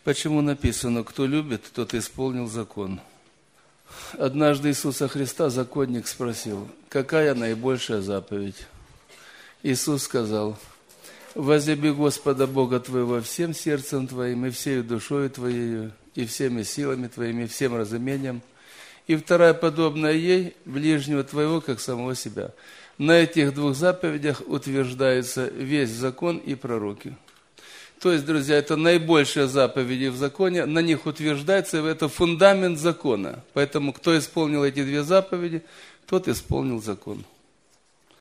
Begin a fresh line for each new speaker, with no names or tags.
Почему написано: кто любит, тот исполнил закон? Однажды Иисуса Христа законник спросил: какая наибольшая заповедь? Иисус сказал: возлюби Господа Бога твоего всем сердцем твоим, и всей душою твоею, и всеми силами твоими, и всем разумением. И вторая, подобная ей, ближнего твоего, как самого себя. На этих двух заповедях утверждается весь закон и пророки. То есть, друзья, это наибольшие заповеди в законе, на них утверждается, это фундамент закона. Поэтому, кто исполнил эти две заповеди, тот исполнил закон.